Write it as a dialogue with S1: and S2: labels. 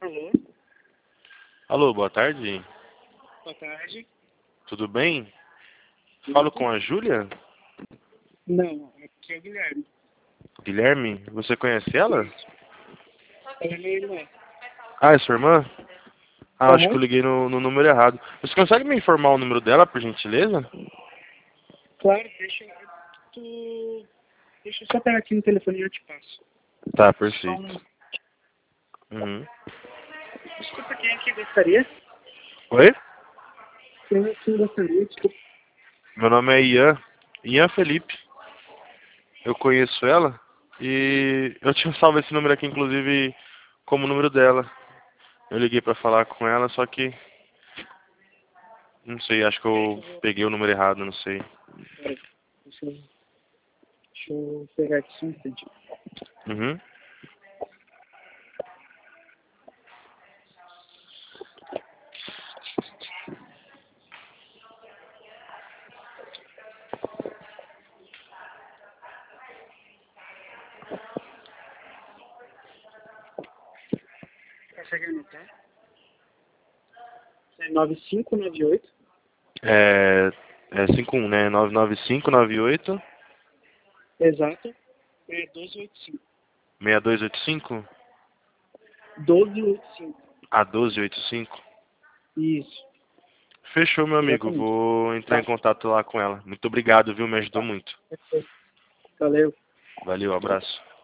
S1: Alô,
S2: Alô, boa tarde.
S1: boa tarde.
S2: Tudo bem? Falo com a Júlia?
S1: Não, aqui é o Guilherme.
S2: Guilherme? Você conhece ela?
S1: Ela é minha irmã.
S2: Ah, é sua irmã? Ah, acho que
S1: Aham.
S2: eu liguei no número errado. Você consegue me informar o número dela, por gentileza?
S1: Claro, deixa eu só pegar aqui no telefone e eu te passo.
S2: Tá,
S1: Só
S2: perfeito.
S1: um...
S2: Uhum.
S1: Desculpa, quem é que gostaria?
S2: Oi?
S1: Quem é que gostaria? Desculpa.
S2: Meu nome é Ian Felipe. Eu conheço ela e eu tinha salvo esse número aqui, inclusive, como número dela. Eu liguei pra falar com ela, só que não sei, acho que
S1: Peraí
S2: eu
S1: que eu vou...
S2: peguei o número errado, não sei.
S1: Peraí. Deixa eu pegar aqui só um instante.
S2: Uhum.
S1: Consegue anotar? É 9598.
S2: É 51, né? 99598
S1: Exato. É 1285.
S2: 6285?
S1: 1285.
S2: Ah, 1285.
S1: Isso,
S2: Fechou, meu amigo.
S1: exatamente.
S2: Vou entrar em
S1: Tá.
S2: contato lá com ela. Muito obrigado, viu? Me ajudou
S1: Tá.
S2: muito.
S1: Perfeito. Valeu.
S2: Valeu, abraço.